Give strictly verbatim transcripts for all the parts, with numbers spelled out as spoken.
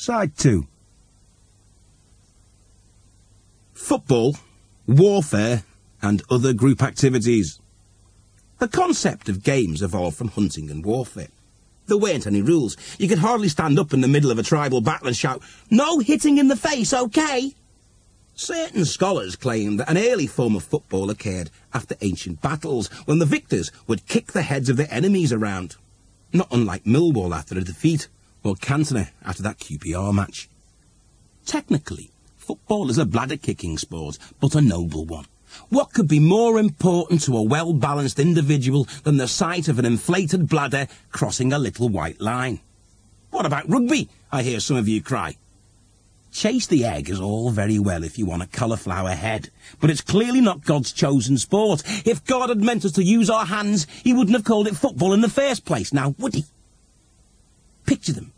Side two. Football, warfare, and other group activities. The concept of games evolved from hunting and warfare. There weren't any rules. You could hardly stand up in the middle of a tribal battle and shout, "No hitting in the face, okay?" Certain scholars claim that an early form of football occurred after ancient battles, when the victors would kick the heads of their enemies around. Not unlike Millwall after a defeat, or Cantona after that Q P R match. Technically, football is a bladder-kicking sport, but a noble one. What could be more important to a well-balanced individual than the sight of an inflated bladder crossing a little white line? What about rugby? I hear some of you cry. Chase the egg is all very well if you want a cauliflower head, but it's clearly not God's chosen sport. If God had meant us to use our hands, he wouldn't have called it football in the first place, now would he? Picture them.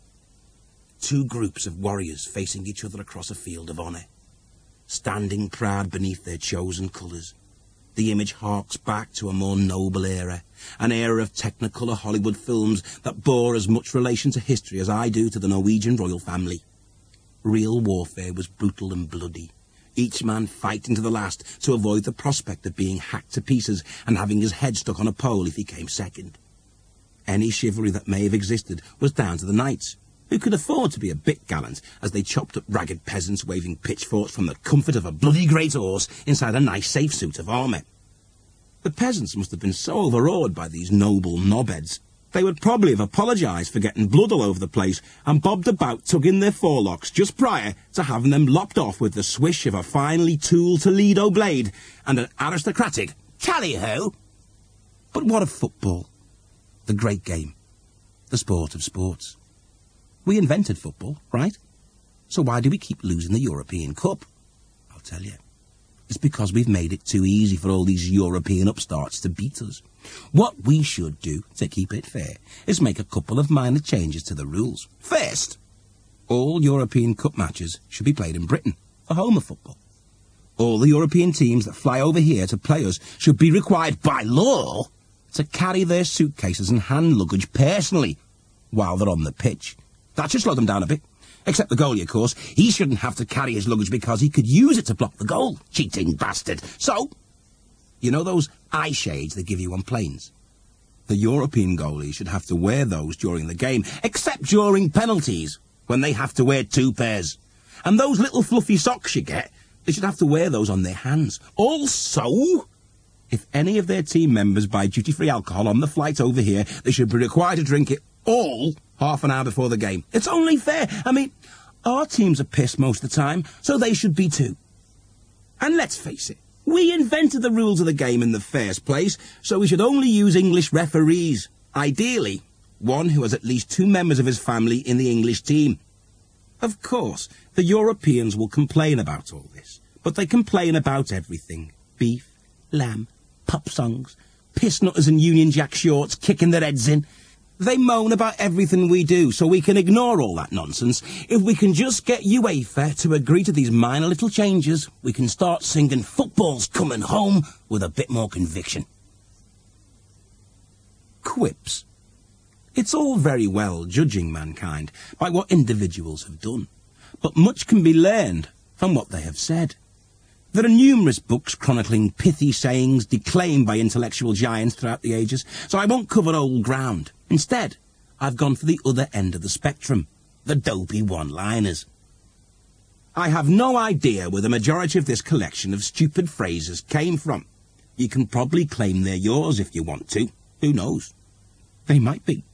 Two groups of warriors facing each other across a field of honour, standing proud beneath their chosen colours. The image harks back to a more noble era, an era of Technicolor Hollywood films that bore as much relation to history as I do to the Norwegian royal family. Real warfare was brutal and bloody, each man fighting to the last to avoid the prospect of being hacked to pieces and having his head stuck on a pole if he came second. Any chivalry that may have existed was down to the knights, who could afford to be a bit gallant as they chopped up ragged peasants waving pitchforks from the comfort of a bloody great horse inside a nice safe suit of armour. The peasants must have been so overawed by these noble knobheads, they would probably have apologised for getting blood all over the place and bobbed about tugging their forelocks just prior to having them lopped off with the swish of a finely tooled Toledo blade and an aristocratic tally-ho. But what of football? The great game. The sport of sports. We invented football, right? So why do we keep losing the European Cup? I'll tell you. It's because we've made it too easy for all these European upstarts to beat us. What we should do, to keep it fair, is make a couple of minor changes to the rules. First, all European Cup matches should be played in Britain, the home of football. All the European teams that fly over here to play us should be required by law to carry their suitcases and hand luggage personally while they're on the pitch. That should slow them down a bit. Except the goalie, of course. He shouldn't have to carry his luggage because he could use it to block the goal. Cheating bastard. So, you know those eye shades they give you on planes? The European goalies should have to wear those during the game, except during penalties, when they have to wear two pairs. And those little fluffy socks you get, they should have to wear those on their hands. Also, if any of their team members buy duty-free alcohol on the flight over here, they should be required to drink it all half an hour before the game. It's only fair. I mean, our teams are pissed most of the time, so they should be too. And let's face it, we invented the rules of the game in the first place, so we should only use English referees. Ideally, one who has at least two members of his family in the English team. Of course, the Europeans will complain about all this, but they complain about everything. Beef, lamb, pop songs, piss nutters and Union Jack shorts kicking their heads in. They moan about everything we do, so we can ignore all that nonsense. If we can just get UEFA to agree to these minor little changes, we can start singing "Football's Coming Home" with a bit more conviction. Quips. It's all very well judging mankind by what individuals have done, but much can be learned from what they have said. There are numerous books chronicling pithy sayings declaimed by intellectual giants throughout the ages, so I won't cover old ground. Instead, I've gone for the other end of the spectrum, the dopey one-liners. I have no idea where the majority of this collection of stupid phrases came from. You can probably claim they're yours if you want to. Who knows? They might be.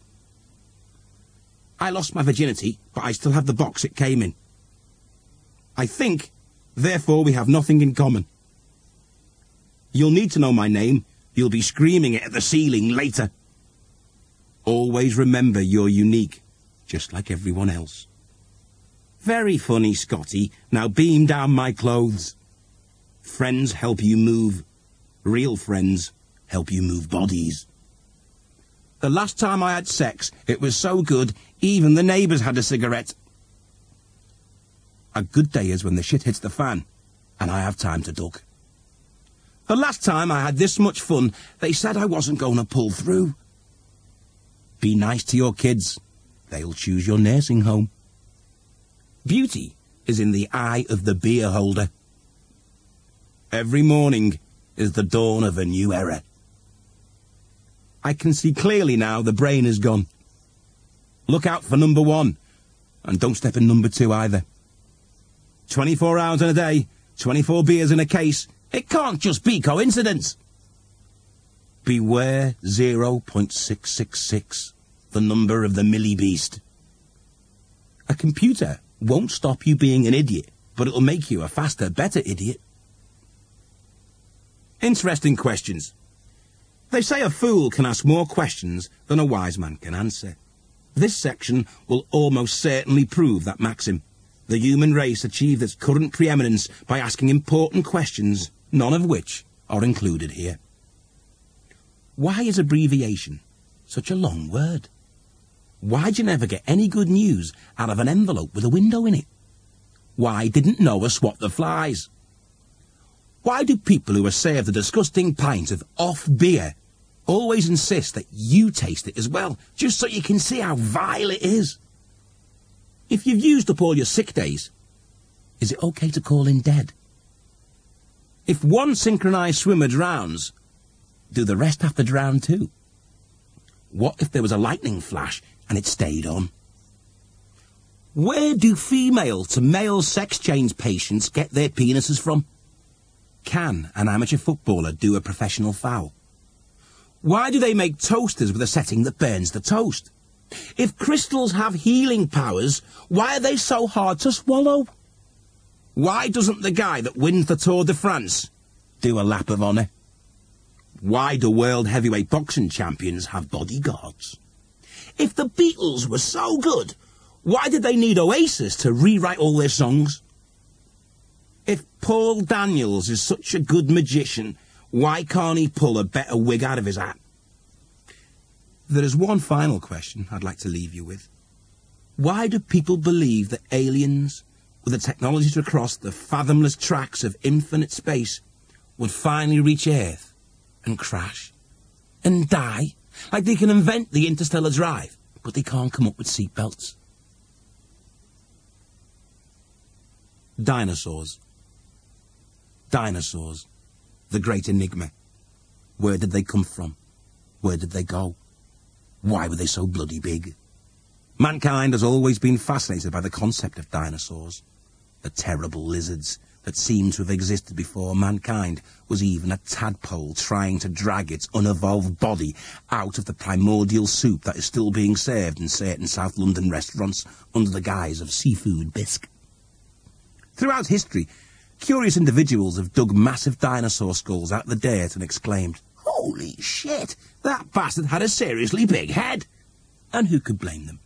I lost my virginity, but I still have the box it came in. I think, therefore we have nothing in common. You'll need to know my name. You'll be screaming it at the ceiling later. Always remember you're unique, just like everyone else. Very funny, Scotty. Now beam down my clothes. Friends help you move. Real friends help you move bodies. The last time I had sex, it was so good, even the neighbours had a cigarette. A good day is when the shit hits the fan, and I have time to duck. The last time I had this much fun, they said I wasn't going to pull through. Be nice to your kids. They'll choose your nursing home. Beauty is in the eye of the beer holder. Every morning is the dawn of a new era. I can see clearly now the brain is gone. Look out for number one, and don't step in number two either. twenty-four hours in a day, twenty-four beers in a case. It can't just be coincidence. Beware zero point six six six, the number of the millibeast. A computer won't stop you being an idiot, but it'll make you a faster, better idiot. Interesting questions. They say a fool can ask more questions than a wise man can answer. This section will almost certainly prove that maxim. The human race achieved its current preeminence by asking important questions, none of which are included here. Why is abbreviation such a long word? Why'd you never get any good news out of an envelope with a window in it? Why didn't Noah swat the flies? Why do people who are served a disgusting pint of off beer always insist that you taste it as well, just so you can see how vile it is? If you've used up all your sick days, is it okay to call in dead? If one synchronized swimmer drowns, do the rest have to drown too? What if there was a lightning flash and it stayed on? Where do female to male sex change patients get their penises from? Can an amateur footballer do a professional foul? Why do they make toasters with a setting that burns the toast? If crystals have healing powers, why are they so hard to swallow? Why doesn't the guy that wins the Tour de France do a lap of honour? Why do world heavyweight boxing champions have bodyguards? If the Beatles were so good, why did they need Oasis to rewrite all their songs? If Paul Daniels is such a good magician, why can't he pull a better wig out of his hat? There is one final question I'd like to leave you with. Why do people believe that aliens, with the technology to cross the fathomless tracks of infinite space, would finally reach Earth and crash and die? Like they can invent the interstellar drive, but they can't come up with seatbelts. Dinosaurs. Dinosaurs. The great enigma. Where did they come from? Where did they go? Why were they so bloody big? Mankind has always been fascinated by the concept of dinosaurs. The terrible lizards that seemed to have existed before mankind was even a tadpole trying to drag its unevolved body out of the primordial soup that is still being served in certain South London restaurants under the guise of seafood bisque. Throughout history, curious individuals have dug massive dinosaur skulls out of the dirt and exclaimed, "Holy shit, that bastard had a seriously big head!" And who could blame them?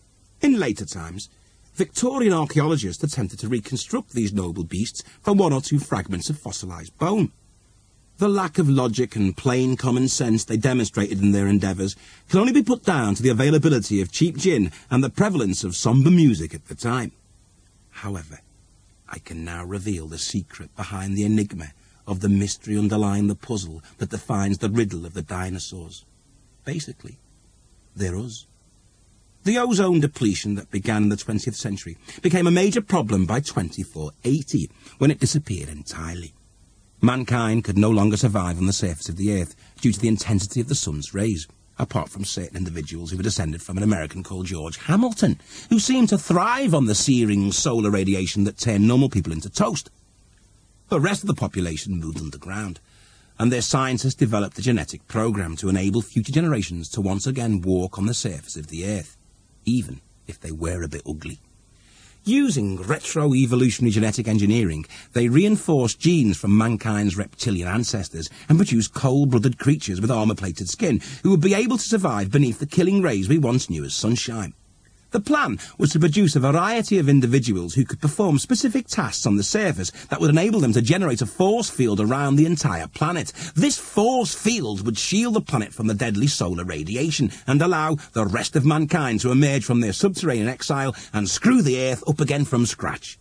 In later times, Victorian archaeologists attempted to reconstruct these noble beasts from one or two fragments of fossilised bone. The lack of logic and plain common sense they demonstrated in their endeavours can only be put down to the availability of cheap gin and the prevalence of sombre music at the time. However, I can now reveal the secret behind the enigma of the mystery underlying the puzzle that defines the riddle of the dinosaurs. Basically, they're us. The ozone depletion that began in the twentieth century became a major problem by twenty-four eighty, when it disappeared entirely. Mankind could no longer survive on the surface of the Earth due to the intensity of the sun's rays, apart from certain individuals who were descended from an American called George Hamilton, who seemed to thrive on the searing solar radiation that turned normal people into toast. The rest of the population moved underground, and their scientists developed a genetic program to enable future generations to once again walk on the surface of the Earth, even if they were a bit ugly. Using retro-evolutionary genetic engineering, they reinforced genes from mankind's reptilian ancestors and produced cold-blooded creatures with armour-plated skin who would be able to survive beneath the killing rays we once knew as sunshine. The plan was to produce a variety of individuals who could perform specific tasks on the surface that would enable them to generate a force field around the entire planet. This force field would shield the planet from the deadly solar radiation and allow the rest of mankind to emerge from their subterranean exile and screw the Earth up again from scratch.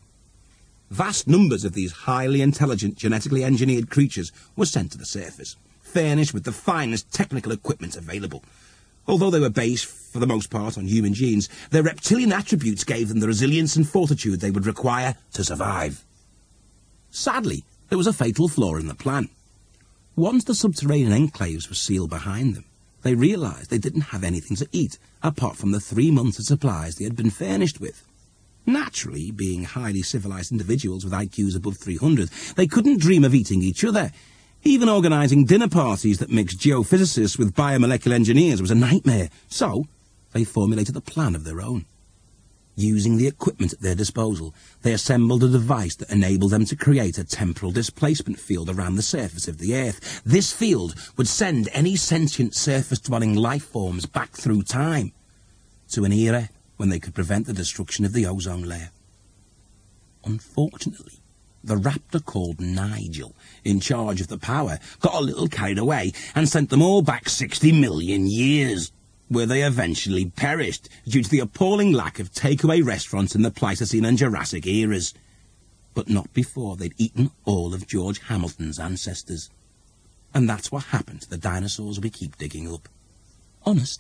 Vast numbers of these highly intelligent, genetically engineered creatures were sent to the surface, furnished with the finest technical equipment available. Although they were based, for the most part, on human genes, their reptilian attributes gave them the resilience and fortitude they would require to survive. Sadly, there was a fatal flaw in the plan. Once the subterranean enclaves were sealed behind them, they realised they didn't have anything to eat, apart from the three months of supplies they had been furnished with. Naturally, being highly civilised individuals with I Qs above three hundred, they couldn't dream of eating each other. Even organising dinner parties that mixed geophysicists with biomolecular engineers was a nightmare, so they formulated a plan of their own. Using the equipment at their disposal, they assembled a device that enabled them to create a temporal displacement field around the surface of the Earth. This field would send any sentient surface-dwelling life forms back through time, to an era when they could prevent the destruction of the ozone layer. Unfortunately, the raptor called Nigel, in charge of the power, got a little carried away and sent them all back sixty million years, where they eventually perished due to the appalling lack of takeaway restaurants in the Pleistocene and Jurassic eras. But not before they'd eaten all of George Hamilton's ancestors. And that's what happened to the dinosaurs we keep digging up. Honest.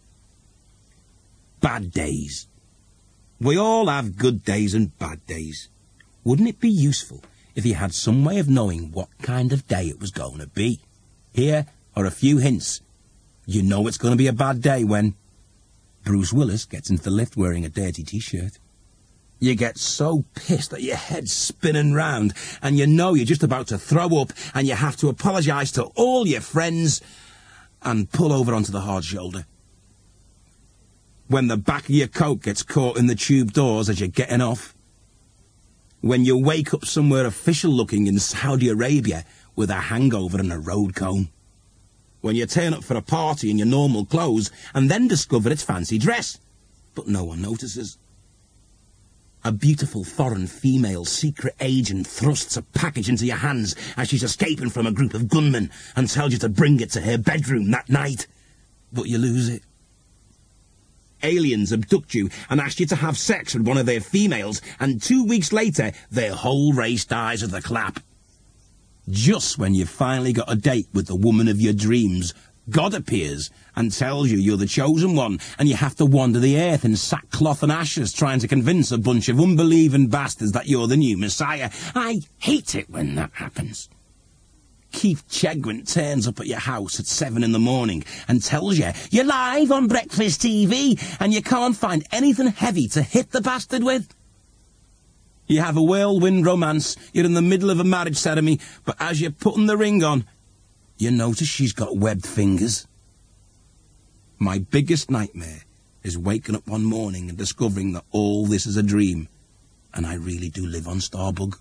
Bad days. We all have good days and bad days. Wouldn't it be useful if you had some way of knowing what kind of day it was going to be? Here are a few hints. You know it's going to be a bad day when Bruce Willis gets into the lift wearing a dirty T-shirt. You get so pissed that your head's spinning round and you know you're just about to throw up and you have to apologise to all your friends and pull over onto the hard shoulder. When the back of your coat gets caught in the tube doors as you're getting off. When you wake up somewhere official-looking in Saudi Arabia with a hangover and a road cone. When you turn up for a party in your normal clothes and then discover it's fancy dress, but no one notices. A beautiful foreign female secret agent thrusts a package into your hands as she's escaping from a group of gunmen and tells you to bring it to her bedroom that night, but you lose it. Aliens abduct you and ask you to have sex with one of their females, and two weeks later, their whole race dies of the clap. Just when you've finally got a date with the woman of your dreams, God appears and tells you you're the chosen one, and you have to wander the earth in sackcloth and ashes trying to convince a bunch of unbelieving bastards that you're the new Messiah. I hate it when that happens. Keith Chegwin turns up at your house at seven in the morning and tells you you're live on Breakfast T V and you can't find anything heavy to hit the bastard with. You have a whirlwind romance, you're in the middle of a marriage ceremony, but as you're putting the ring on, you notice she's got webbed fingers. My biggest nightmare is waking up one morning and discovering that all this is a dream, and I really do live on Starbug.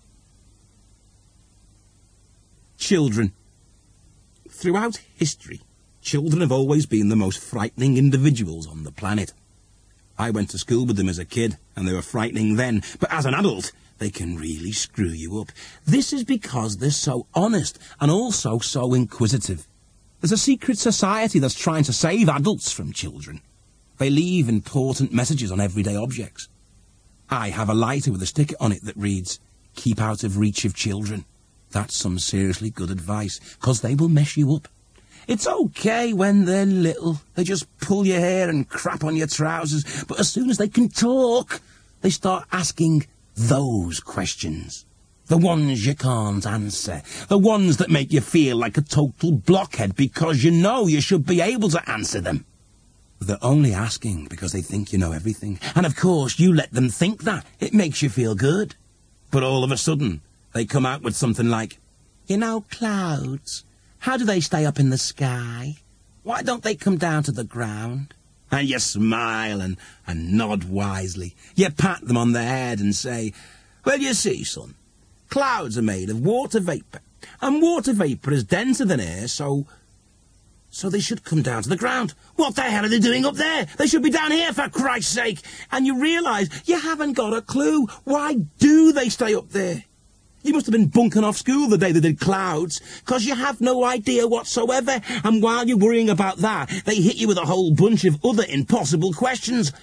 Children. Throughout history, children have always been the most frightening individuals on the planet. I went to school with them as a kid, and they were frightening then, but as an adult, they can really screw you up. This is because they're so honest, and also so inquisitive. There's a secret society that's trying to save adults from children. They leave important messages on everyday objects. I have a lighter with a sticker on it that reads, "Keep out of reach of children." That's some seriously good advice, 'cause they will mess you up. It's okay when they're little. They just pull your hair and crap on your trousers. But as soon as they can talk, they start asking those questions. The ones you can't answer. The ones that make you feel like a total blockhead because you know you should be able to answer them. They're only asking because they think you know everything. And of course, you let them think that. It makes you feel good. But all of a sudden, they come out with something like, "You know, clouds, how do they stay up in the sky? Why don't they come down to the ground?" And you smile and, and nod wisely. You pat them on the head and say, "Well, you see, son, clouds are made of water vapour, and water vapour is denser than air, so... so they should come down to the ground. What the hell are they doing up there? They should be down here, for Christ's sake!" And you realise you haven't got a clue. Why do they stay up there? You must have been bunking off school the day they did clouds, 'cause you have no idea whatsoever, and while you're worrying about that, they hit you with a whole bunch of other impossible questions.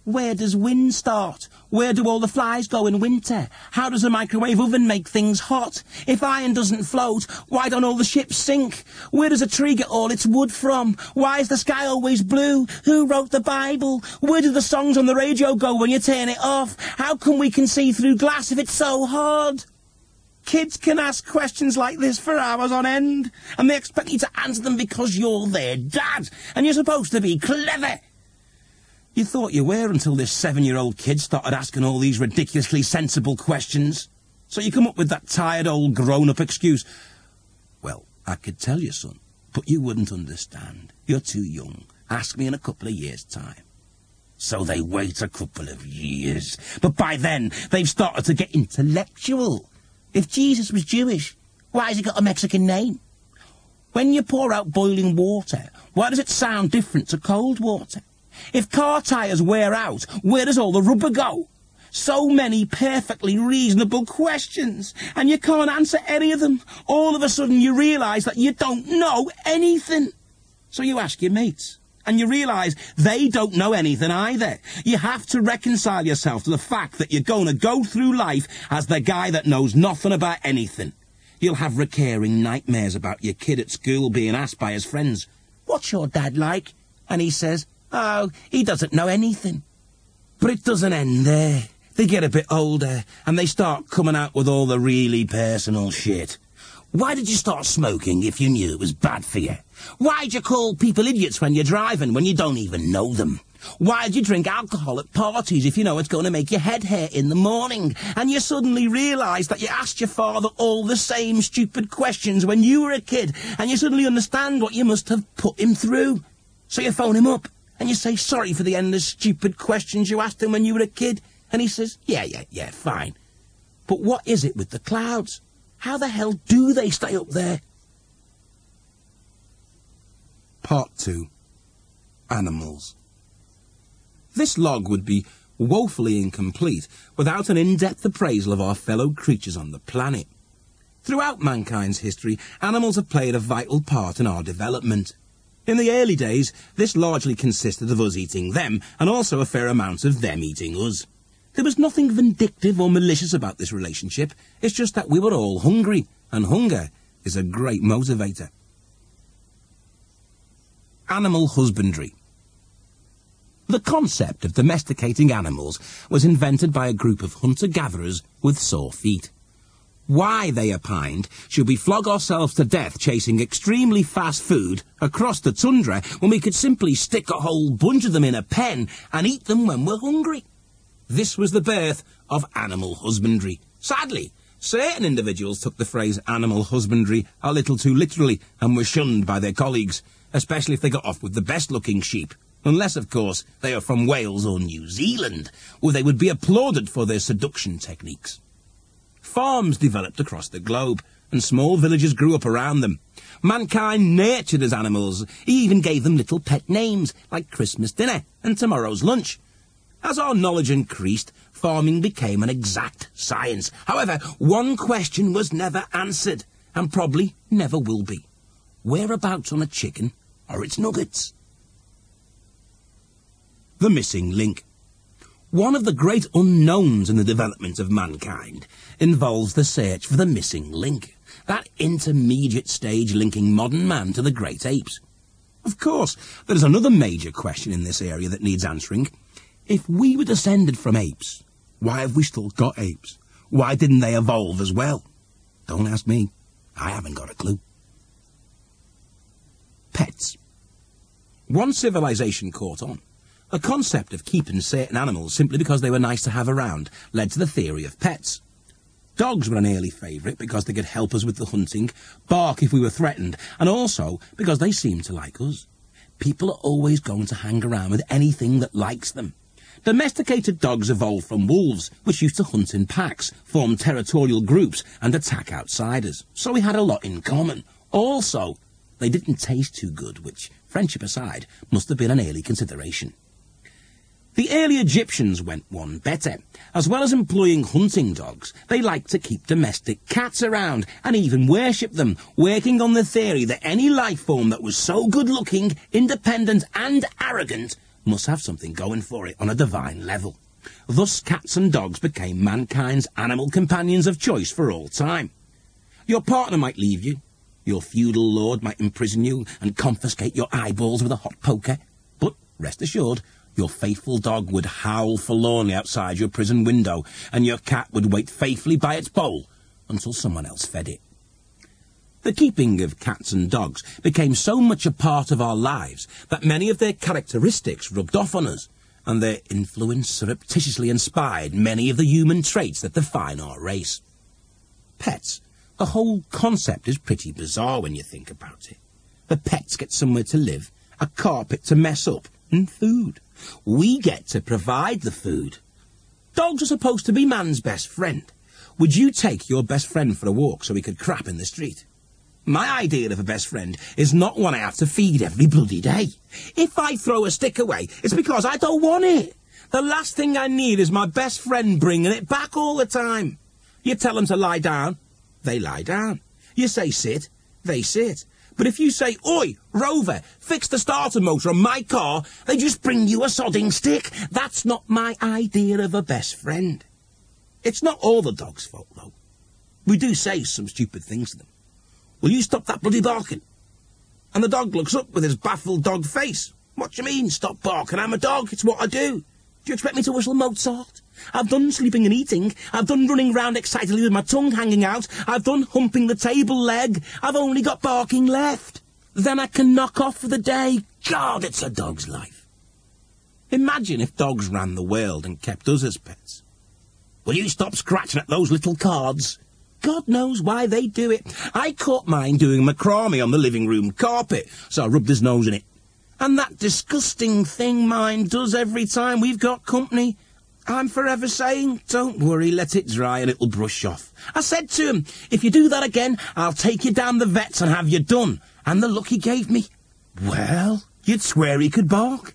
Where does wind start? Where do all the flies go in winter? How does a microwave oven make things hot? If iron doesn't float, why don't all the ships sink? Where does a tree get all its wood from? Why is the sky always blue? Who wrote the Bible? Where do the songs on the radio go when you turn it off? How come we can see through glass if it's so hard? Kids can ask questions like this for hours on end, and they expect you to answer them because you're their dad, and you're supposed to be clever. You thought you were until this seven-year-old kid started asking all these ridiculously sensible questions. So you come up with that tired old grown-up excuse. Well, I could tell you, son, but you wouldn't understand. You're too young. Ask me in a couple of years' time. So they wait a couple of years. But by then, they've started to get intellectual. If Jesus was Jewish, why has he got a Mexican name? When you pour out boiling water, why does it sound different to cold water? If car tyres wear out, where does all the rubber go? So many perfectly reasonable questions, and you can't answer any of them. All of a sudden you realise that you don't know anything. So you ask your mates, and you realise they don't know anything either. You have to reconcile yourself to the fact that you're going to go through life as the guy that knows nothing about anything. You'll have recurring nightmares about your kid at school being asked by his friends, "What's your dad like?" And he says, "Oh, he doesn't know anything." But it doesn't end there. They get a bit older, and they start coming out with all the really personal shit. Why did you start smoking if you knew it was bad for you? Why'd you call people idiots when you're driving when you don't even know them? Why'd you drink alcohol at parties if you know it's going to make your head hurt in the morning? And you suddenly realise that you asked your father all the same stupid questions when you were a kid, and you suddenly understand what you must have put him through. So you phone him up, and you say sorry for the endless stupid questions you asked him when you were a kid. And he says, yeah, yeah, yeah, fine. But what is it with the clouds? How the hell do they stay up there? Part two. Animals. This log would be woefully incomplete without an in-depth appraisal of our fellow creatures on the planet. Throughout mankind's history, animals have played a vital part in our development. In the early days, this largely consisted of us eating them, and also a fair amount of them eating us. There was nothing vindictive or malicious about this relationship. It's just that we were all hungry, and hunger is a great motivator. Animal husbandry. The concept of domesticating animals was invented by a group of hunter-gatherers with sore feet. Why, they opined, should we flog ourselves to death chasing extremely fast food across the tundra when we could simply stick a whole bunch of them in a pen and eat them when we're hungry? This was the birth of animal husbandry. Sadly, certain individuals took the phrase animal husbandry a little too literally and were shunned by their colleagues, especially if they got off with the best-looking sheep. Unless, of course, they are from Wales or New Zealand, where they would be applauded for their seduction techniques. Farms developed across the globe, and small villages grew up around them. Mankind nurtured his animals. He even gave them little pet names, like Christmas dinner and tomorrow's lunch. As our knowledge increased, farming became an exact science. However, one question was never answered, and probably never will be. Whereabouts on a chicken are its nuggets? The missing link. One of the great unknowns in the development of mankind involves the search for the missing link, that intermediate stage linking modern man to the great apes. Of course, there is another major question in this area that needs answering. If we were descended from apes, why have we still got apes? Why didn't they evolve as well? Don't ask me. I haven't got a clue. Pets. One civilization caught on. The concept of keeping certain animals simply because they were nice to have around led to the theory of pets. Dogs were an early favourite because they could help us with the hunting, bark if we were threatened, and also because they seemed to like us. People are always going to hang around with anything that likes them. Domesticated dogs evolved from wolves, which used to hunt in packs, form territorial groups, and attack outsiders. So we had a lot in common. Also, they didn't taste too good, which, friendship aside, must have been an early consideration. The early Egyptians went one better. As well as employing hunting dogs, they liked to keep domestic cats around, and even worship them, working on the theory that any life form that was so good-looking, independent, and arrogant must have something going for it on a divine level. Thus cats and dogs became mankind's animal companions of choice for all time. Your partner might leave you. Your feudal lord might imprison you and confiscate your eyeballs with a hot poker. But rest assured, your faithful dog would howl forlornly outside your prison window, and your cat would wait faithfully by its bowl until someone else fed it. The keeping of cats and dogs became so much a part of our lives that many of their characteristics rubbed off on us, and their influence surreptitiously inspired many of the human traits that define our race. Pets. The whole concept is pretty bizarre when you think about it. The pets get somewhere to live, a carpet to mess up, and food. We get to provide the food. Dogs are supposed to be man's best friend. Would you take your best friend for a walk so he could crap in the street? My idea of a best friend is not one I have to feed every bloody day. If I throw a stick away, it's because I don't want it. The last thing I need is my best friend bringing it back all the time. You tell them to lie down, they lie down. You say sit, they sit. But if you say, "Oi, Rover, fix the starter motor on my car," they just bring you a sodding stick. That's not my idea of a best friend. It's not all the dog's fault, though. We do say some stupid things to them. "Will you stop that bloody barking?" And the dog looks up with his baffled dog face. "What do you mean, stop barking? I'm a dog, it's what I do. Do you expect me to whistle Mozart? I've done sleeping and eating. I've done running round excitedly with my tongue hanging out. I've done humping the table leg. I've only got barking left. Then I can knock off for the day. God, it's a dog's life." Imagine if dogs ran the world and kept us as pets. "Will you stop scratching at those little cards?" God knows why they do it. I caught mine doing macrame on the living room carpet, so I rubbed his nose in it. And that disgusting thing mine does every time we've got company. I'm forever saying, "Don't worry, let it dry and it'll brush off." I said to him, "If you do that again, I'll take you down the vet's and have you done." And the look he gave me, well, you'd swear he could bark.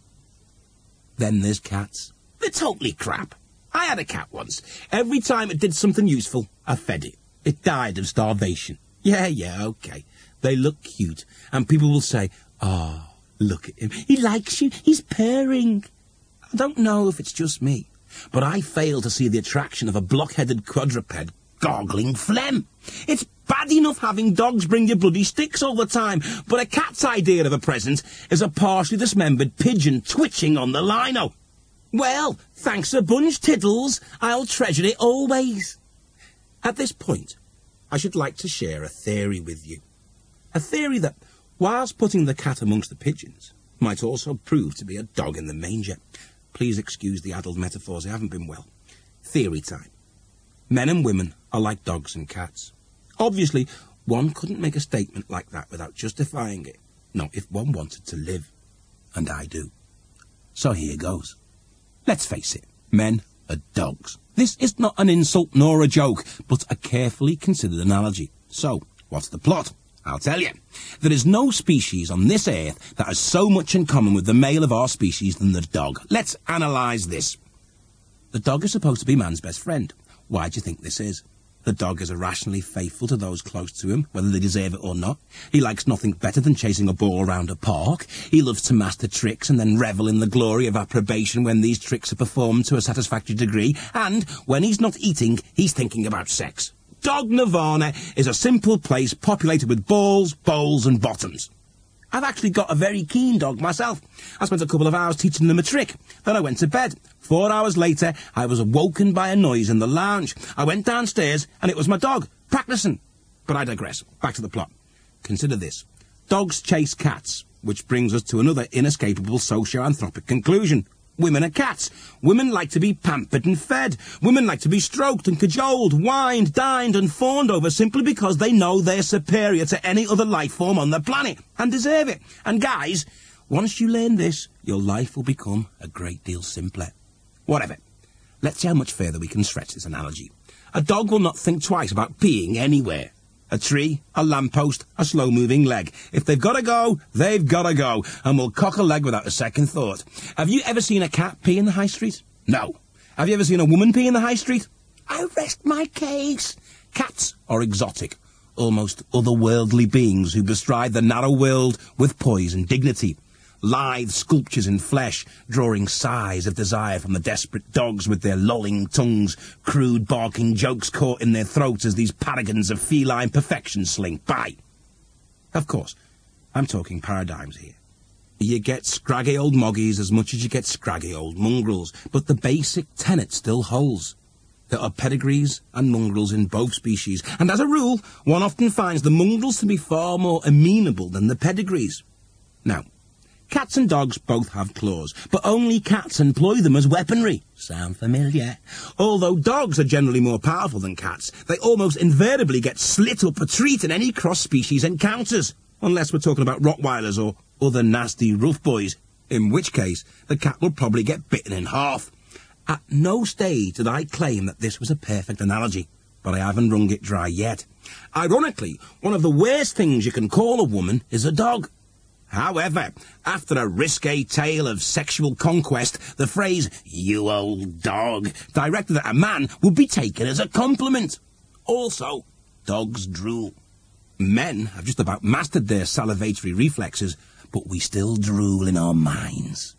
Then there's cats. They're totally crap. I had a cat once. Every time it did something useful, I fed it. It died of starvation. Yeah, yeah, okay. They look cute, and people will say, "Oh, look at him. He likes you. He's purring." I don't know if it's just me, but I fail to see the attraction of a block-headed quadruped gargling phlegm. It's bad enough having dogs bring you bloody sticks all the time, but a cat's idea of a present is a partially dismembered pigeon twitching on the lino. Well, thanks a bunch, Tiddles. I'll treasure it always. At this point, I should like to share a theory with you. A theory that, whilst putting the cat amongst the pigeons, might also prove to be a dog in the manger. Please excuse the adult metaphors, I haven't been well. Theory time. Men and women are like dogs and cats. Obviously, one couldn't make a statement like that without justifying it. Not if one wanted to live. And I do. So here goes. Let's face it, men are dogs. This is not an insult nor a joke, but a carefully considered analogy. So, what's the plot? I'll tell you. There is no species on this earth that has so much in common with the male of our species than the dog. Let's analyse this. The dog is supposed to be man's best friend. Why do you think this is? The dog is irrationally faithful to those close to him, whether they deserve it or not. He likes nothing better than chasing a ball around a park. He loves to master tricks and then revel in the glory of approbation when these tricks are performed to a satisfactory degree. And when he's not eating, he's thinking about sex. Dog Nirvana is a simple place populated with balls, bowls and bottoms. I've actually got a very keen dog myself. I spent a couple of hours teaching them a trick. Then I went to bed. Four hours later, I was awoken by a noise in the lounge. I went downstairs, and it was my dog, practicing. But I digress. Back to the plot. Consider this. Dogs chase cats, which brings us to another inescapable socio-anthropic conclusion. Women are cats. Women like to be pampered and fed. Women like to be stroked and cajoled, wined, dined and fawned over simply because they know they're superior to any other life form on the planet and deserve it. And guys, once you learn this, your life will become a great deal simpler. Whatever. Let's see how much further we can stretch this analogy. A dog will not think twice about peeing anywhere. A tree, a lamppost, a slow-moving leg. If they've got to go, they've got to go, and will cock a leg without a second thought. Have you ever seen a cat pee in the high street? No. Have you ever seen a woman pee in the high street? I rest my case. Cats are exotic, almost otherworldly beings who bestride the narrow world with poise and dignity. lithe sculptures in flesh, drawing sighs of desire from the desperate dogs with their lolling tongues, crude barking jokes caught in their throats as these paragons of feline perfection slink by. Of course, I'm talking paradigms here. You get scraggy old moggies as much as you get scraggy old mongrels, but the basic tenet still holds. There are pedigrees and mongrels in both species, and as a rule, one often finds the mongrels to be far more amenable than the pedigrees. Now, cats and dogs both have claws, but only cats employ them as weaponry. Sound familiar? Although dogs are generally more powerful than cats, they almost invariably get slit up a treat in any cross-species encounters, unless we're talking about Rottweilers or other nasty rough boys, in which case the cat will probably get bitten in half. At no stage did I claim that this was a perfect analogy, but I haven't wrung it dry yet. Ironically, one of the worst things you can call a woman is a dog. However, after a risque tale of sexual conquest, the phrase, "you old dog," directed at a man would be taken as a compliment. Also, dogs drool. Men have just about mastered their salivatory reflexes, but we still drool in our minds.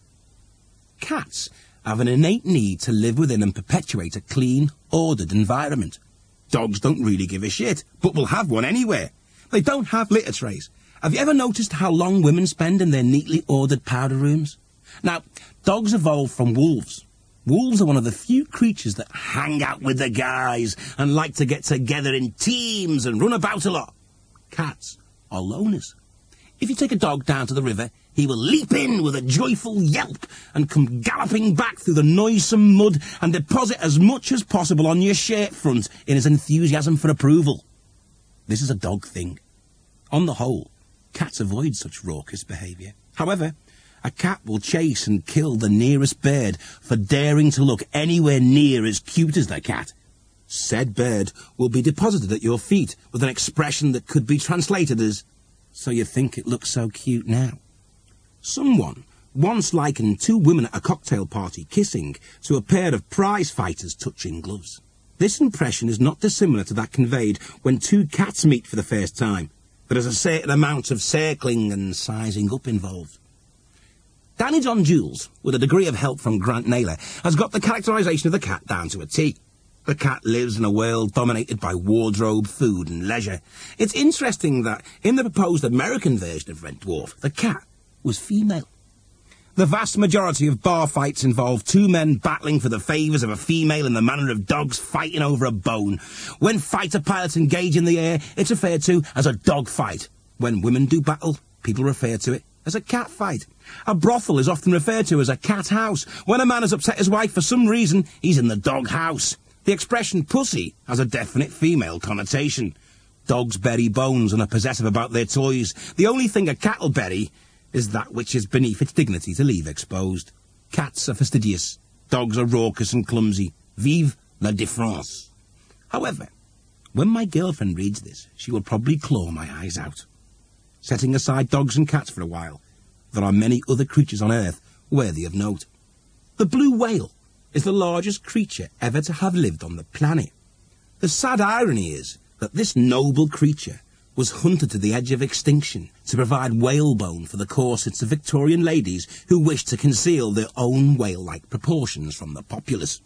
Cats have an innate need to live within and perpetuate a clean, ordered environment. Dogs don't really give a shit, but will have one anywhere. They don't have litter trays. Have you ever noticed how long women spend in their neatly ordered powder rooms? Now, dogs evolved from wolves. Wolves are one of the few creatures that hang out with the guys and like to get together in teams and run about a lot. Cats are loners. If you take a dog down to the river, he will leap in with a joyful yelp and come galloping back through the noisome mud and deposit as much as possible on your shirt front in his enthusiasm for approval. This is a dog thing. On the whole, cats avoid such raucous behaviour. However, a cat will chase and kill the nearest bird for daring to look anywhere near as cute as the cat. Said bird will be deposited at your feet with an expression that could be translated as, "So you think it looks so cute now?" Someone once likened two women at a cocktail party kissing to a pair of prize fighters touching gloves. This impression is not dissimilar to that conveyed when two cats meet for the first time. There is a certain amount of circling and sizing up involved. Danny John Jules, with a degree of help from Grant Naylor, has got the characterisation of the cat down to a T. The cat lives in a world dominated by wardrobe, food and leisure. It's interesting that in the proposed American version of Red Dwarf, the cat was female. The vast majority of bar fights involve two men battling for the favours of a female in the manner of dogs fighting over a bone. When fighter pilots engage in the air, it's referred to as a dog fight. When women do battle, people refer to it as a cat fight. A brothel is often referred to as a cat house. When a man has upset his wife for some reason, he's in the dog house. The expression pussy has a definite female connotation. Dogs bury bones and are possessive about their toys. The only thing a cat will bury is that which is beneath its dignity to leave exposed. Cats are fastidious. Dogs are raucous and clumsy. Vive la différence. However, when my girlfriend reads this, she will probably claw my eyes out. Setting aside dogs and cats for a while, there are many other creatures on Earth worthy of note. The blue whale is the largest creature ever to have lived on the planet. The sad irony is that this noble creature was hunted to the edge of extinction to provide whalebone for the corsets of Victorian ladies who wished to conceal their own whale-like proportions from the populace.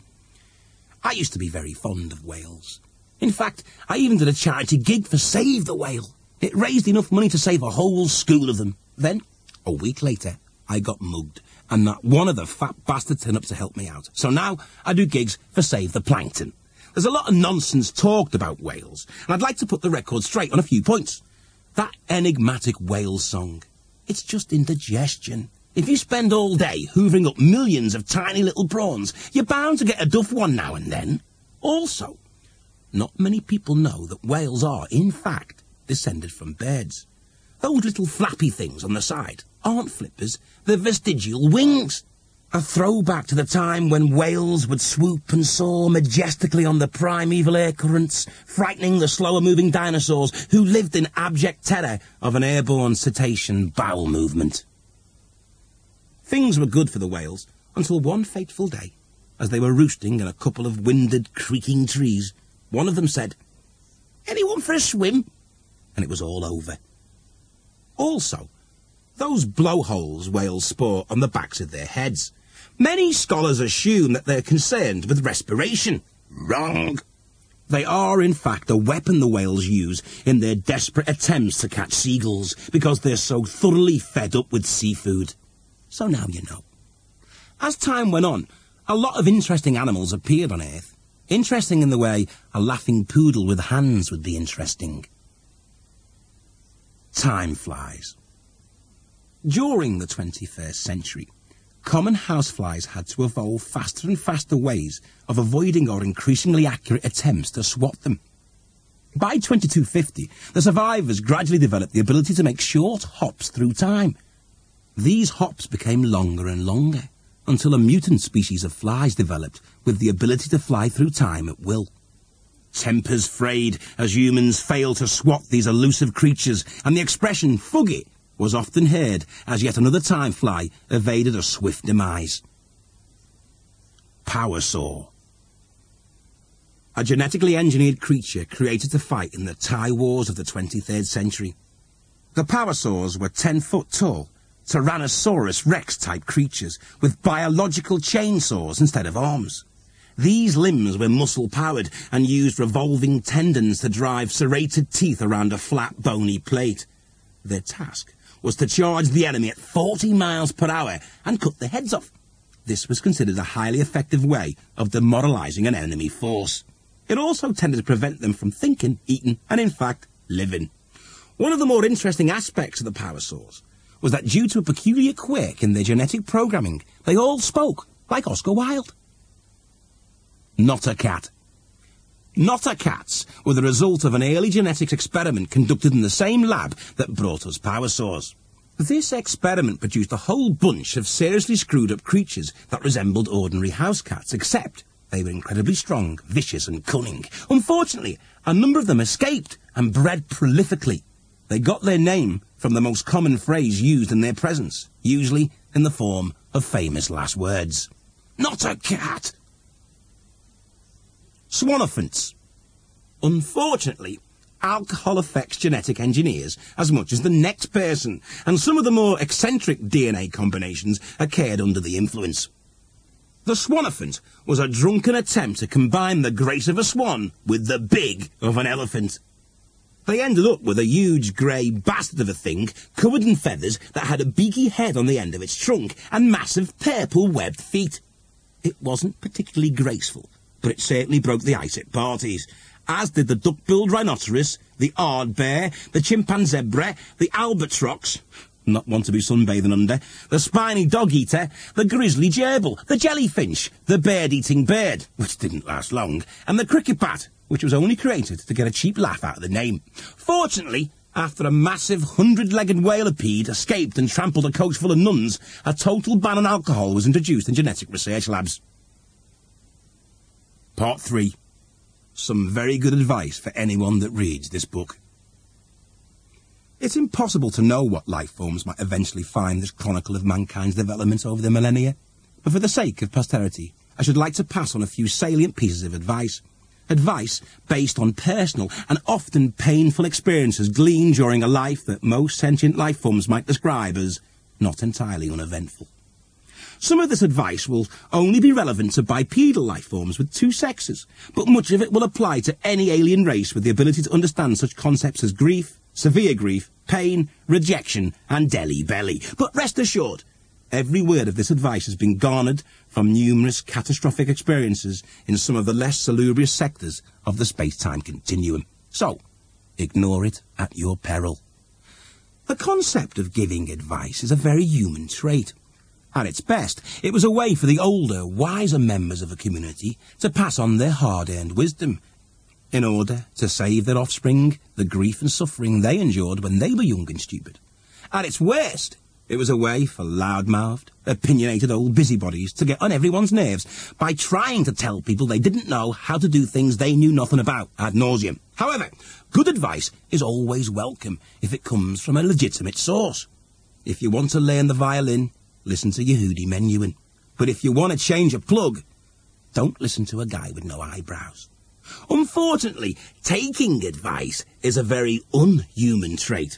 I used to be very fond of whales. In fact, I even did a charity gig for Save the Whale. It raised enough money to save a whole school of them. Then, a week later, I got mugged, and not one of the fat bastards turned up to help me out. So now I do gigs for Save the Plankton. There's a lot of nonsense talked about whales, and I'd like to put the record straight on a few points. That enigmatic whale song, it's just indigestion. If you spend all day hoovering up millions of tiny little prawns, you're bound to get a duff one now and then. Also, not many people know that whales are, in fact, descended from birds. Those little flappy things on the side aren't flippers, they're vestigial wings. A throwback to the time when whales would swoop and soar majestically on the primeval air currents, frightening the slower-moving dinosaurs who lived in abject terror of an airborne cetacean bowel movement. Things were good for the whales until one fateful day, as they were roosting in a couple of winded, creaking trees, one of them said, "Anyone for a swim?" And it was all over. Also, Those blowholes whales sport on the backs of their heads. Many scholars assume that they're concerned with respiration. Wrong. They are, in fact, a weapon the whales use in their desperate attempts to catch seagulls because they're so thoroughly fed up with seafood. So now you know. As time went on, a lot of interesting animals appeared on Earth. Interesting in the way a laughing poodle with hands would be interesting. Time flies. During the twenty-first century, common houseflies had to evolve faster and faster ways of avoiding our increasingly accurate attempts to swat them. By twenty-two fifty, the survivors gradually developed the ability to make short hops through time. These hops became longer and longer, until a mutant species of flies developed with the ability to fly through time at will. Tempers frayed as humans failed to swat these elusive creatures, and the expression "fug it" was often heard as yet another time fly evaded a swift demise. Power Saw. A genetically engineered creature created to fight in the Thai Wars of the twenty-third century. The Power Saws were ten foot tall, Tyrannosaurus Rex-type creatures with biological chainsaws instead of arms. These limbs were muscle-powered and used revolving tendons to drive serrated teeth around a flat, bony plate. Their task was to charge the enemy at forty miles per hour and cut their heads off. This was considered a highly effective way of demoralizing an enemy force. It also tended to prevent them from thinking, eating, and in fact, living. One of the more interesting aspects of the Power Saws was that due to a peculiar quirk in their genetic programming, they all spoke like Oscar Wilde. Not a cat. Not a cats were the result of an early genetics experiment conducted in the same lab that brought us Power Saws. This experiment produced a whole bunch of seriously screwed-up creatures that resembled ordinary house cats, except they were incredibly strong, vicious and cunning. Unfortunately, a number of them escaped and bred prolifically. They got their name from the most common phrase used in their presence, usually in the form of famous last words. Not a cat! Swanophants. Unfortunately, alcohol affects genetic engineers as much as the next person, and some of the more eccentric D N A combinations occurred under the influence. The swanophant was a drunken attempt to combine the grace of a swan with the big of an elephant. They ended up with a huge grey bastard of a thing covered in feathers that had a beaky head on the end of its trunk and massive purple webbed feet. It wasn't particularly graceful, but it certainly broke the ice at parties, as did the duck-billed rhinoceros, the aardbear, the chimpanzee zebra, the albatrox, not one to be sunbathing under, the spiny dog-eater, the grizzly gerbil, the jellyfinch, the bird-eating bird, which didn't last long, and the cricket bat, which was only created to get a cheap laugh out of the name. Fortunately, after a massive hundred-legged whalopede escaped and trampled a coach full of nuns, a total ban on alcohol was introduced in genetic research labs. Part three. Some very good advice for anyone that reads this book. It's impossible to know what life forms might eventually find this chronicle of mankind's development over the millennia, but for the sake of posterity, I should like to pass on a few salient pieces of advice. Advice based on personal and often painful experiences gleaned during a life that most sentient life forms might describe as not entirely uneventful. Some of this advice will only be relevant to bipedal life forms with two sexes, but much of it will apply to any alien race with the ability to understand such concepts as grief, severe grief, pain, rejection, and deli belly. But rest assured, every word of this advice has been garnered from numerous catastrophic experiences in some of the less salubrious sectors of the space-time continuum. So, ignore it at your peril. The concept of giving advice is a very human trait. At its best, it was a way for the older, wiser members of a community to pass on their hard-earned wisdom, in order to save their offspring the grief and suffering they endured when they were young and stupid. At its worst, it was a way for loud-mouthed, opinionated old busybodies to get on everyone's nerves by trying to tell people they didn't know how to do things they knew nothing about ad nauseum. However, good advice is always welcome if it comes from a legitimate source. If you want to learn the violin, listen to Yehudi Menuhin. But if you want to change a plug, don't listen to a guy with no eyebrows. Unfortunately, taking advice is a very unhuman trait.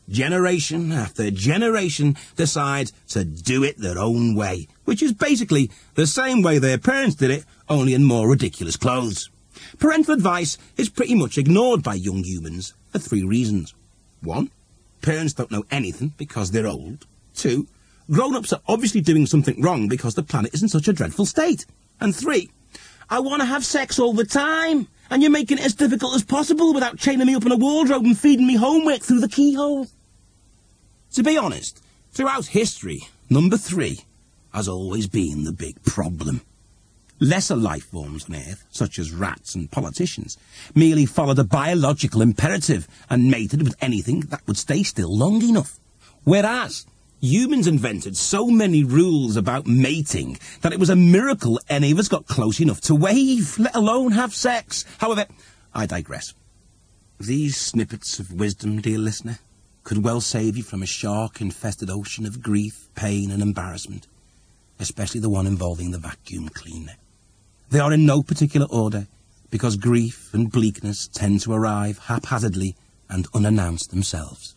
generation after generation decide to do it their own way, which is basically the same way their parents did it, only in more ridiculous clothes. Parental advice is pretty much ignored by young humans for three reasons. One, parents don't know anything because they're old. Two, grown-ups are obviously doing something wrong because the planet is in such a dreadful state. And three, I want to have sex all the time, and you're making it as difficult as possible without chaining me up in a wardrobe and feeding me homework through the keyhole. To be honest, throughout history, number three has always been the big problem. Lesser life forms on Earth, such as rats and politicians, merely followed a biological imperative and mated with anything that would stay still long enough. Whereas humans invented so many rules about mating that it was a miracle any of us got close enough to wave, let alone have sex. However, I digress. These snippets of wisdom, dear listener, could well save you from a shark-infested ocean of grief, pain and embarrassment, especially the one involving the vacuum cleaner. They are in no particular order, because grief and bleakness tend to arrive haphazardly and unannounced themselves.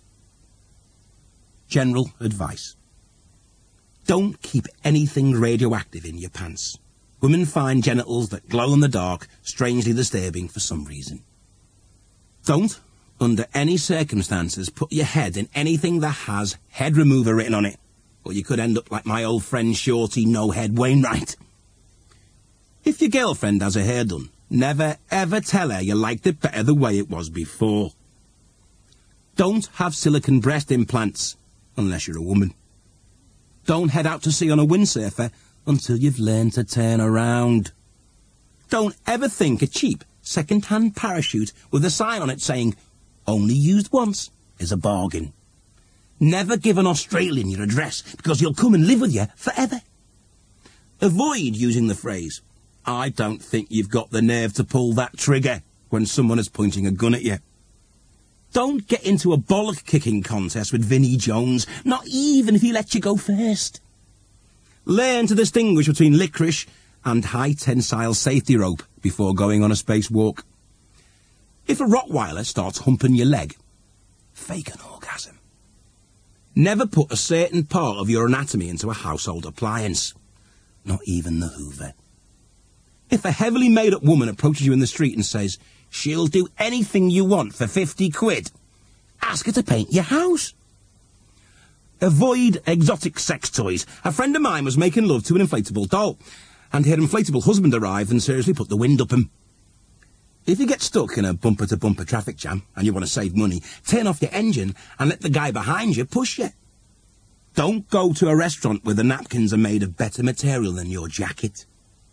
General advice. Don't keep anything radioactive in your pants. Women find genitals that glow in the dark strangely disturbing for some reason. Don't, under any circumstances, put your head in anything that has head remover written on it, or you could end up like my old friend Shorty No-Head Wainwright. If your girlfriend has her hair done, never ever tell her you liked it better the way it was before. Don't have silicone breast implants, unless you're a woman. Don't head out to sea on a windsurfer until you've learned to turn around. Don't ever think a cheap, second-hand parachute with a sign on it saying, only used once, is a bargain. Never give an Australian your address, because he'll come and live with you forever. Avoid using the phrase, I don't think you've got the nerve to pull that trigger, when someone is pointing a gun at you. Don't get into a bollock-kicking contest with Vinnie Jones, not even if he lets you go first. Learn to distinguish between licorice and high-tensile safety rope before going on a spacewalk. If a Rottweiler starts humping your leg, fake an orgasm. Never put a certain part of your anatomy into a household appliance, not even the Hoover. If a heavily made-up woman approaches you in the street and says, she'll do anything you want for fifty quid, ask her to paint your house. Avoid exotic sex toys. A friend of mine was making love to an inflatable doll, and her inflatable husband arrived and seriously put the wind up him. If you get stuck in a bumper-to-bumper traffic jam and you want to save money, turn off your engine and let the guy behind you push you. Don't go to a restaurant where the napkins are made of better material than your jacket.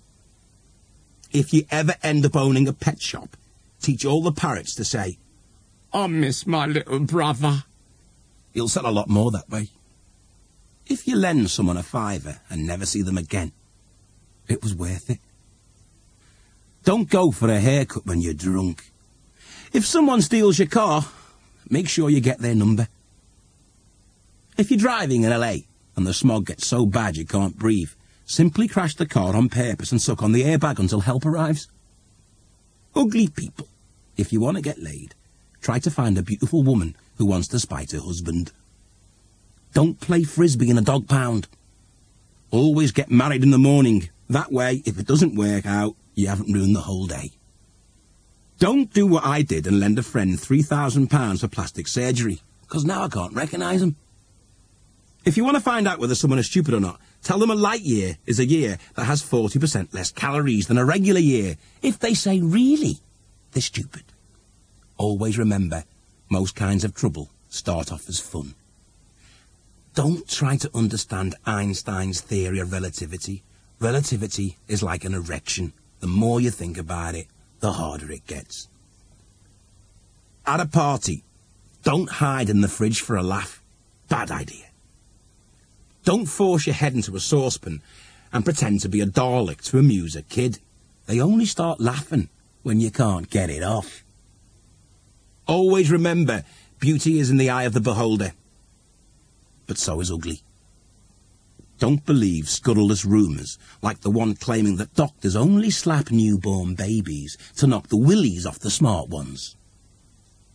If you ever end up owning a pet shop, teach all the parrots to say, I miss my little brother. You'll sell a lot more that way. If you lend someone a fiver and never see them again, it was worth it. Don't go for a haircut when you're drunk. If someone steals your car, make sure you get their number. If you're driving in L A and the smog gets so bad you can't breathe, simply crash the car on purpose and suck on the airbag until help arrives. Ugly people. If you want to get laid, try to find a beautiful woman who wants to spite her husband. Don't play frisbee in a dog pound. Always get married in the morning. That way, if it doesn't work out, you haven't ruined the whole day. Don't do what I did and lend a friend three thousand pounds for plastic surgery, because now I can't recognise him. If you want to find out whether someone is stupid or not, tell them a light year is a year that has forty percent less calories than a regular year. If they say, really, they're stupid. Always remember, most kinds of trouble start off as fun. Don't try to understand Einstein's theory of relativity. Relativity is like an erection. The more you think about it, the harder it gets. At a party, don't hide in the fridge for a laugh. Bad idea. Don't force your head into a saucepan and pretend to be a Dalek to amuse a kid. They only start laughing when you can't get it off. Always remember, beauty is in the eye of the beholder. But so is ugly. Don't believe scurrilous rumours, like the one claiming that doctors only slap newborn babies to knock the willies off the smart ones.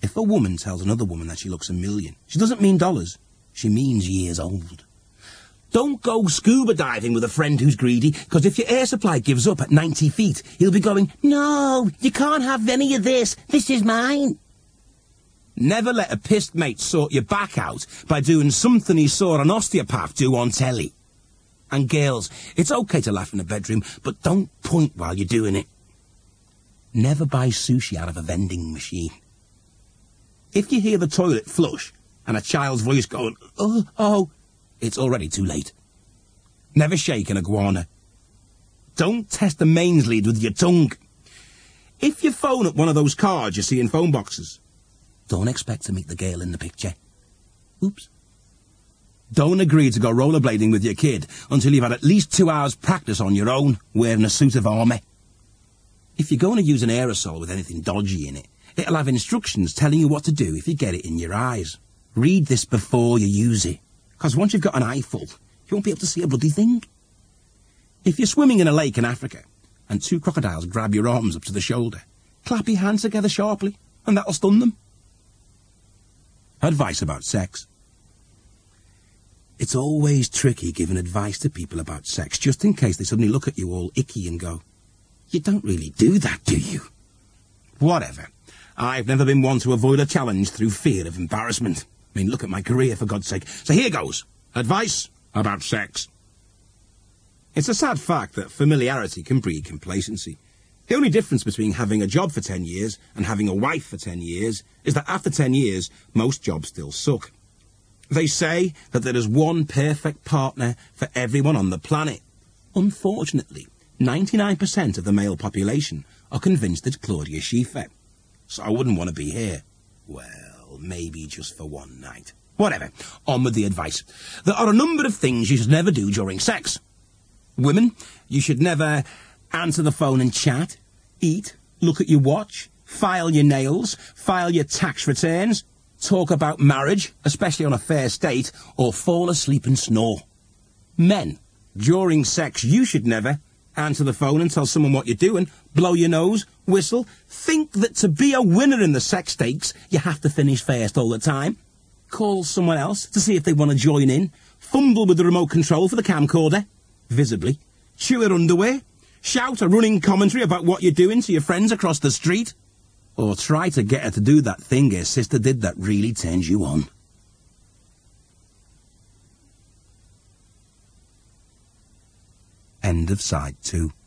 If a woman tells another woman that she looks a million, she doesn't mean dollars. She means years old. Don't go scuba diving with a friend who's greedy, because if your air supply gives up at ninety feet, he'll be going, "No, you can't have any of this. This is mine." Never let a pissed mate sort your back out by doing something he saw an osteopath do on telly. And girls, it's okay to laugh in the bedroom, but don't point while you're doing it. Never buy sushi out of a vending machine. If you hear the toilet flush and a child's voice going, "Oh, oh," it's already too late. Never shake an iguana. Don't test the mains lead with your tongue. If you phone at one of those cards you see in phone boxes, don't expect to meet the girl in the picture. Oops. Don't agree to go rollerblading with your kid until you've had at least two hours practice on your own, wearing a suit of armour. If you're going to use an aerosol with anything dodgy in it, it'll have instructions telling you what to do if you get it in your eyes. Read this before you use it, because once you've got an eye full, you won't be able to see a bloody thing. If you're swimming in a lake in Africa and two crocodiles grab your arms up to the shoulder, clap your hands together sharply, and that'll stun them. Advice about sex. It's always tricky giving advice to people about sex, just in case they suddenly look at you all icky and go, "You don't really do that, do you?" Whatever. I've never been one to avoid a challenge through fear of embarrassment. I mean, look at my career, for God's sake. So here goes. Advice about sex. It's a sad fact that familiarity can breed complacency. The only difference between having a job for ten years and having a wife for ten years is that after ten years, most jobs still suck. They say that there is one perfect partner for everyone on the planet. Unfortunately, ninety-nine percent of the male population are convinced it's Claudia Schiffer. So I wouldn't want to be here. Well, maybe just for one night. Whatever. On with the advice. There are a number of things you should never do during sex. Women, you should never answer the phone and chat, eat, look at your watch, file your nails, file your tax returns, talk about marriage, especially on a first date, or fall asleep and snore. Men, during sex, you should never answer the phone and tell someone what you're doing, blow your nose, whistle, think that to be a winner in the sex stakes, you have to finish first all the time, call someone else to see if they want to join in, fumble with the remote control for the camcorder, visibly, chew her underwear, shout a running commentary about what you're doing to your friends across the street, or try to get her to do that thing her sister did that really turns you on. End of side two.